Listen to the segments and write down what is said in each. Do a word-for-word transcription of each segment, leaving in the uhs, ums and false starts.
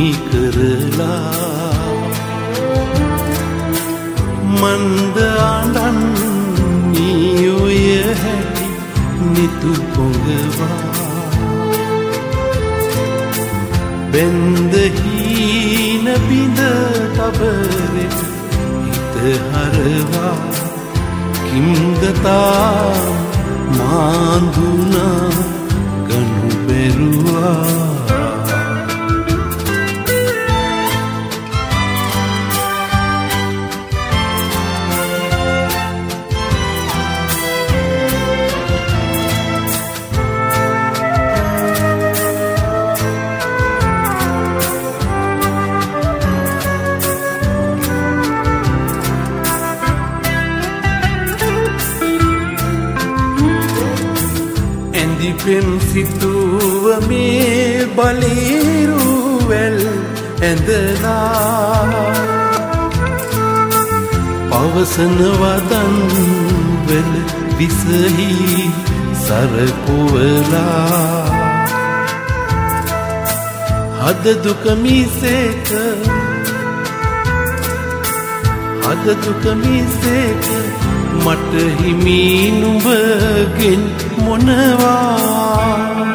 කරලා මන්ද අඬන්නේ ඔය හැටි නිතු පොඟවා බෙන්ද හීන බිඳ තබරෙට හිත හරවා කිම්දතා මාඳුනා ගනු බැරුවා පෙම් සිතුව මේ බලීරුවැල් ඇඳලා පවසන වදන් වල විසහි සරපුවලා හද දුක මිසේක හද දුක මිසේක මට හිමි නුඹගෙන් මොනවා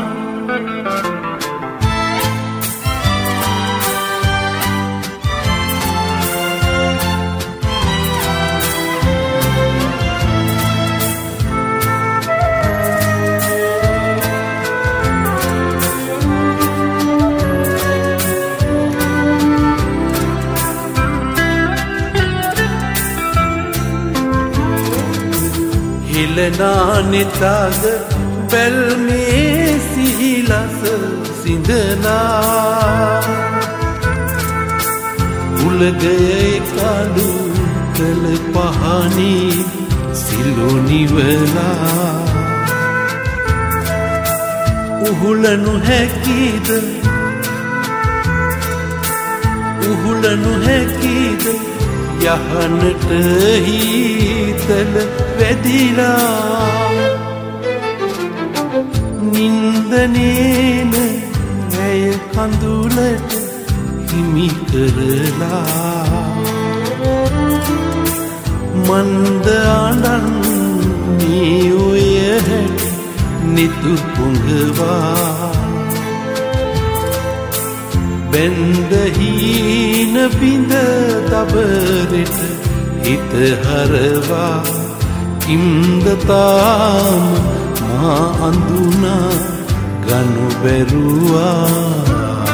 හෙළනානෙතග බැල්මේ සිහිලස සිඳලා උලගයේ කඩු කළ පහනේ සිලුනිවලා උහුලනු හැකිද උහුලනු හැකිද යහනට හිතල වැදිලා නින්දනේන ඇය කඳුලට හිමි කරලා මන්ද අඬන්නේ ඔය හැටි නිතු පොඟවා බෙන්ද හීන බිඳ තබරෙට හිත හරවා කිම්දතාම මා අඳුනා ගනු බැරුවා